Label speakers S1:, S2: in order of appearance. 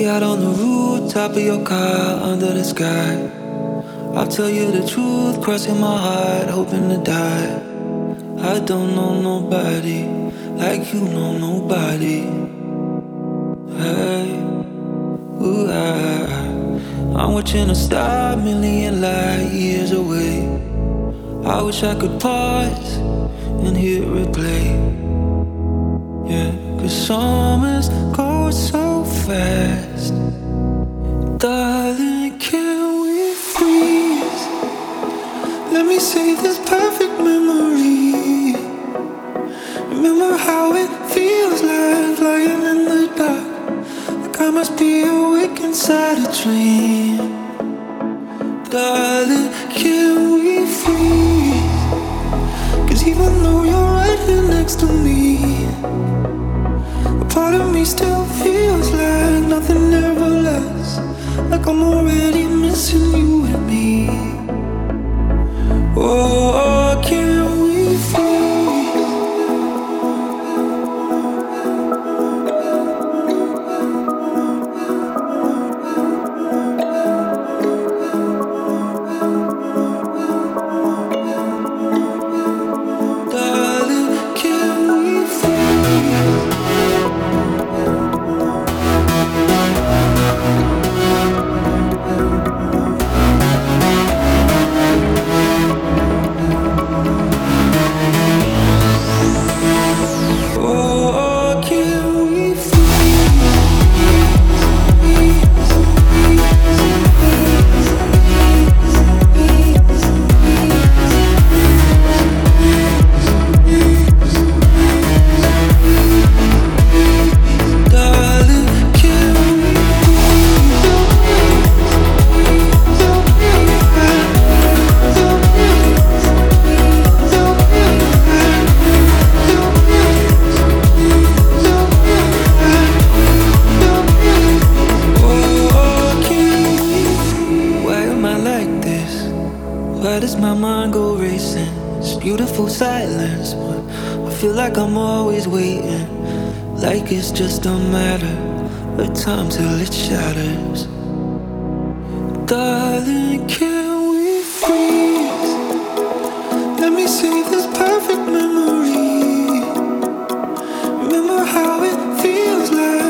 S1: out on the rooftop of your car under the sky. I'll tell you the truth, crossing my heart, hoping to die. I don't know nobody like you know nobody. Hey, ooh, I'm watching a star a million light years away. I wish I could pause and hear it play. Yeah, 'cause summers go so fast. Darling, can we freeze? Let me save this perfect memory. Remember how it feels like flying in the dark. Like I must be awake inside a dream. Darling, can we freeze? 'Cause even though you're right here next to me, a part of me still feels like nothing ever lasts. Like I'm already missing you and me. Oh, can we freeze? Darling, can we freeze? Oh, can we Darling, can Why am I like this? Why does my mind go racing? It's beautiful silence, but I feel like I'm always waiting. Like it's just a matter of time till it shatters. Darling, can we freeze? Let me save this perfect memory. Remember how it feels like